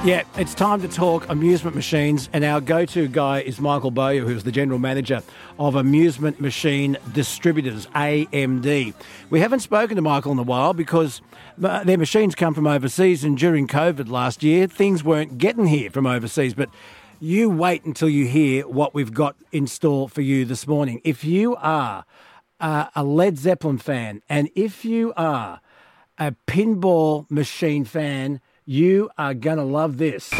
Yeah, it's time to talk amusement machines, and our go-to guy is Michael Bowyer, who's the General Manager of Amusement Machine Distributors, AMD. We haven't spoken to Michael in a while because their machines come from overseas, and during COVID last year, things weren't getting here from overseas. But you wait until you hear what we've got in store for you this morning. If you are a Led Zeppelin fan, and if you are a pinball machine fan, you are going to love this.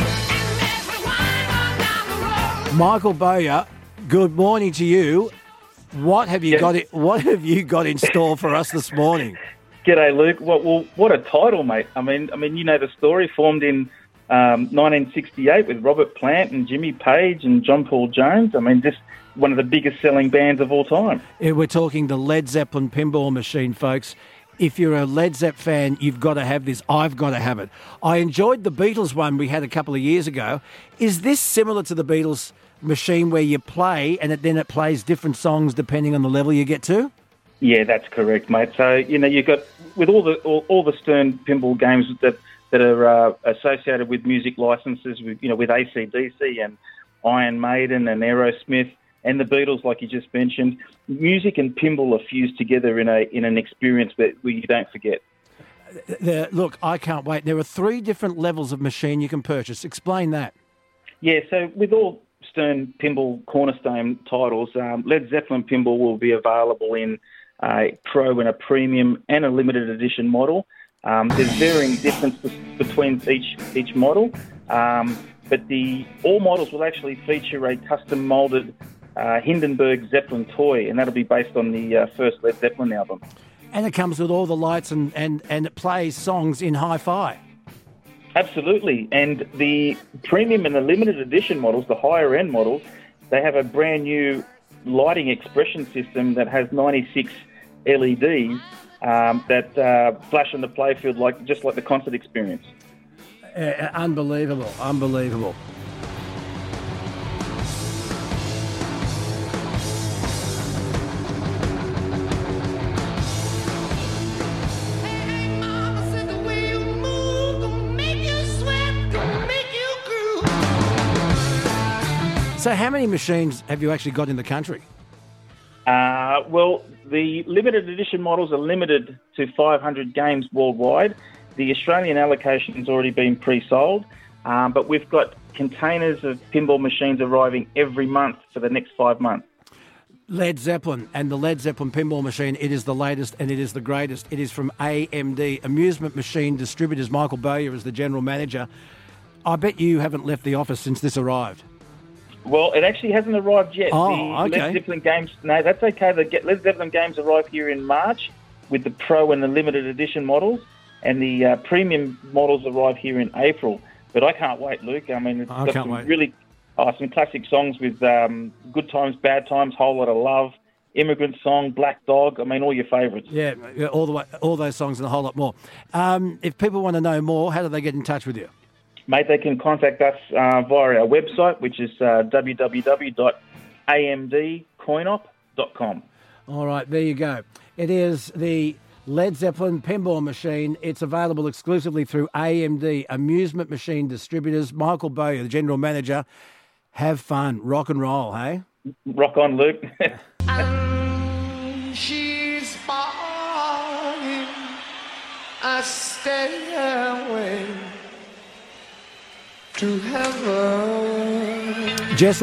Michael Bowyer, good morning to you. What have you got in store for us this morning? G'day, Luke. What a title, mate. I mean, you know the story. Formed in 1968 with Robert Plant and Jimmy Page and John Paul Jones. I mean, just one of the biggest selling bands of all time. Yeah, we're talking the Led Zeppelin pinball machine, folks. If you're a Led Zepp fan, you've got to have this. I've got to have it. I enjoyed the Beatles one we had a couple of years ago. Is this similar to the Beatles machine where you play and then it plays different songs depending on the level you get to? Yeah, that's correct, mate. So, you know, you've got, with all the Stern pinball games that are associated with music licenses, with AC/DC and Iron Maiden and Aerosmith, and the Beatles, like you just mentioned, music and pinball are fused together in an experience that you don't forget. Look, I can't wait. There are 3 different levels of machine you can purchase. Explain that. Yeah, so with all Stern pinball cornerstone titles, Led Zeppelin pinball will be available in a Pro and a Premium and a limited edition model. There's varying differences between each model, but all models will actually feature a custom moulded Hindenburg Zeppelin toy, and that'll be based on the first Led Zeppelin album. And it comes with all the lights and it plays songs in hi-fi. Absolutely. And the premium and the limited edition models, the higher end models, they have a brand new lighting expression system that has 96 LEDs that flash on the playfield just like the concert experience. Unbelievable. So how many machines have you actually got in the country? Well, the limited edition models are limited to 500 games worldwide. The Australian allocation has already been pre-sold, but we've got containers of pinball machines arriving every month for the next 5 months. Led Zeppelin and the Led Zeppelin pinball machine, it is the latest and it is the greatest. It is from AMD, Amusement Machine Distributors. Michael Bowyer is the General Manager. I bet you haven't left the office since this arrived. Well, it actually hasn't arrived yet. Oh, okay. Led Zeppelin games, no, that's okay. The Led Zeppelin games arrive here in March with the Pro and the limited edition models, and the premium models arrive here in April. But I can't wait, Luke. I mean, it's got some classic songs with Good Times, Bad Times, Whole Lot of Love, Immigrant Song, Black Dog. I mean, all your favourites. Yeah, all those songs and a whole lot more. If people want to know more, how do they get in touch with you? Mate, they can contact us via our website, which is www.amdcoinop.com. All right, there you go. It is the Led Zeppelin pinball machine. It's available exclusively through AMD, Amusement Machine Distributors. Michael Bowyer, the General Manager. Have fun. Rock and roll, hey? Rock on, Luke. And she's falling a stairway to heaven.